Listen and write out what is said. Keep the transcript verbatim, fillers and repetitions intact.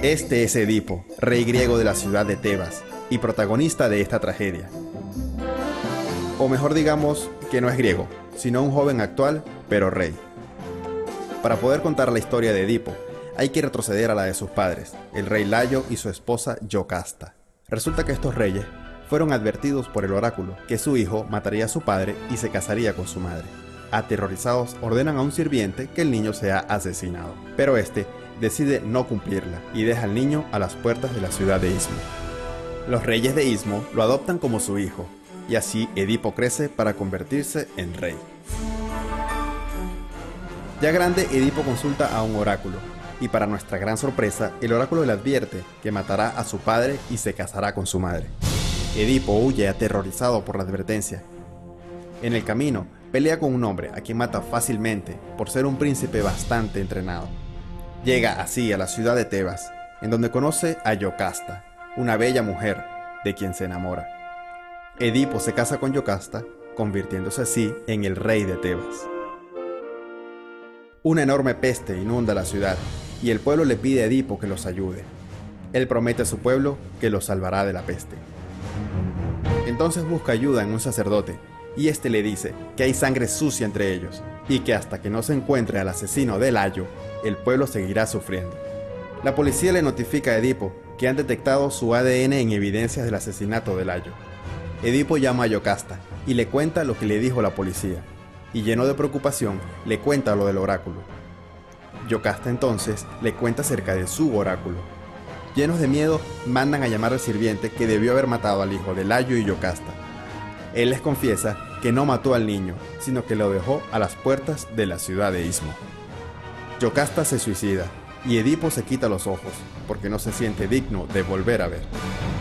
Este es Edipo, rey griego de la ciudad de Tebas y protagonista de esta tragedia. O mejor digamos que no es griego, sino un joven actual, pero rey. Para poder contar la historia de Edipo, hay que retroceder a la de sus padres, el rey Layo y su esposa Yocasta. Resulta que estos reyes fueron advertidos por el oráculo que su hijo mataría a su padre y se casaría con su madre. Aterrorizados, ordenan a un sirviente que el niño sea asesinado, pero este decide no cumplirla y deja al niño a las puertas de la ciudad de Ismo. Los reyes de Ismo lo adoptan como su hijo, y así Edipo crece para convertirse en rey. Ya grande, Edipo consulta a un oráculo, y para nuestra gran sorpresa, el oráculo le advierte que matará a su padre y se casará con su madre. Edipo huye aterrorizado por la advertencia. En el camino, pelea con un hombre a quien mata fácilmente por ser un príncipe bastante entrenado. Llega así a la ciudad de Tebas, en donde conoce a Yocasta, una bella mujer de quien se enamora. Edipo se casa con Yocasta, convirtiéndose así en el rey de Tebas. Una enorme peste inunda la ciudad y el pueblo le pide a Edipo que los ayude. Él promete a su pueblo que los salvará de la peste. Entonces busca ayuda en un sacerdote y este le dice que hay sangre sucia entre ellos y que hasta que no se encuentre al asesino de Layo, el pueblo seguirá sufriendo. La policía le notifica a Edipo que han detectado su A D N en evidencias del asesinato de Layo. Edipo llama a Yocasta y le cuenta lo que le dijo la policía, y lleno de preocupación le cuenta lo del oráculo. Yocasta entonces le cuenta acerca de su oráculo. Llenos de miedo, mandan a llamar al sirviente que debió haber matado al hijo de Layo y Yocasta. Él les confiesa que no mató al niño, sino que lo dejó a las puertas de la ciudad de Ismo. Yocasta se suicida, y Edipo se quita los ojos, porque no se siente digno de volver a ver.